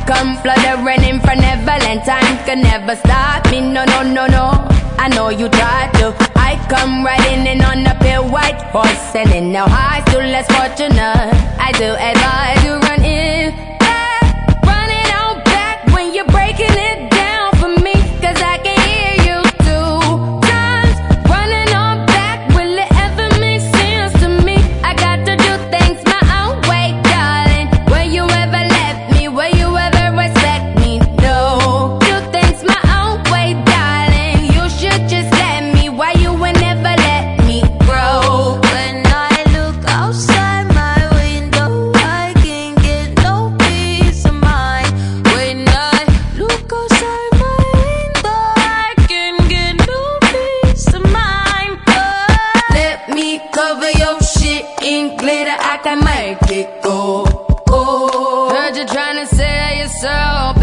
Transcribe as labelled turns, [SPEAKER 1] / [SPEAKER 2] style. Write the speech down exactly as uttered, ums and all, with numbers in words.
[SPEAKER 1] come fluttering in from Neverland. Time can never stop me, no, no, no, no. I know you tried to. I come riding in on a pale white horse, selling now high, still less fortunate. I do advise you run in back, run it on back when you're breaking it down for me, cause I can hear you two times. Running on back, will it ever make sense to me? I got to do things my own way, darling. Will you ever let me? Will you ever respect me? No. Do things my own way, darling. You should just let me. Why you would never let me grow?
[SPEAKER 2] When I look outside my window, I can't get no peace of mind. When I look outside my window, I can't get no peace of mind. Oh.
[SPEAKER 1] Let me cover your shit in glitter, I can make it go. Oh. Heard you trying to sell yourself,